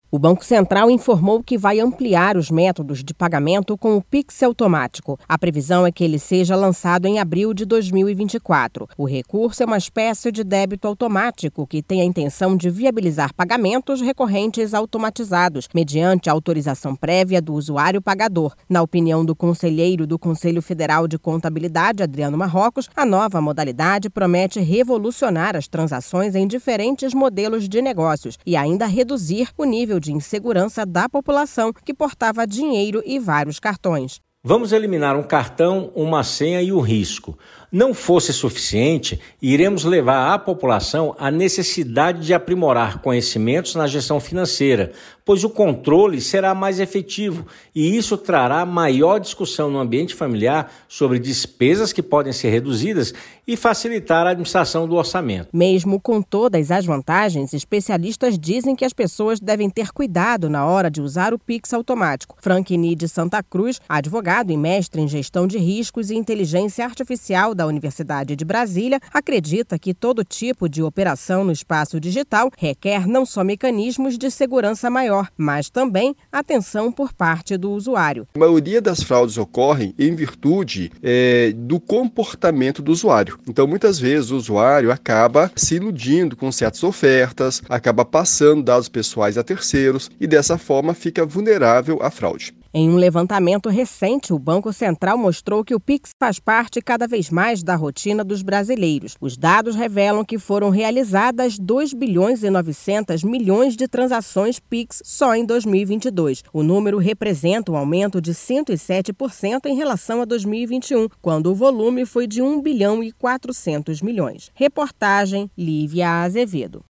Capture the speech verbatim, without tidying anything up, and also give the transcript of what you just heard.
O Banco Central informou que vai ampliar os métodos de pagamento com o Pix automático. A previsão é que ele seja lançado em abril de dois mil e vinte e quatro. O recurso é uma espécie de débito automático que tem a intenção de viabilizar pagamentos recorrentes automatizados, mediante autorização prévia do usuário pagador. Na opinião do conselheiro do Conselho Federal de Contabilidade, Adriano Marrocos, a nova modalidade promete revolucionar as transações em diferentes modelos de negócios e ainda reduzir o nível de insegurança da população que portava dinheiro e vários cartões. Vamos eliminar um cartão, uma senha e o risco. Não fosse suficiente, iremos levar à população a necessidade de aprimorar conhecimentos na gestão financeira, pois o controle será mais efetivo e isso trará maior discussão no ambiente familiar sobre despesas que podem ser reduzidas e facilitar a administração do orçamento. Mesmo com todas as vantagens, especialistas dizem que as pessoas devem ter cuidado na hora de usar o Pix automático. Frankini de Santa Cruz, advogado e mestre em gestão de riscos e inteligência artificial da Universidade de Brasília, acredita que todo tipo de operação no espaço digital requer não só mecanismos de segurança maior, mas também atenção por parte do usuário. A maioria das fraudes ocorrem em virtude é, do comportamento do usuário. Então, muitas vezes, o usuário acaba se iludindo com certas ofertas, acaba passando dados pessoais a terceiros e, dessa forma, fica vulnerável à fraude. Em um levantamento recente, o Banco Central mostrou que o Pix faz parte cada vez mais da rotina dos brasileiros. Os dados revelam que foram realizadas dois bilhões e novecentos milhões de transações Pix só em dois mil e vinte e dois. O número representa um aumento de cento e sete por cento em relação a dois mil e vinte e um, quando o volume foi de um bilhão e quatrocentos milhões. Reportagem Lívia Azevedo.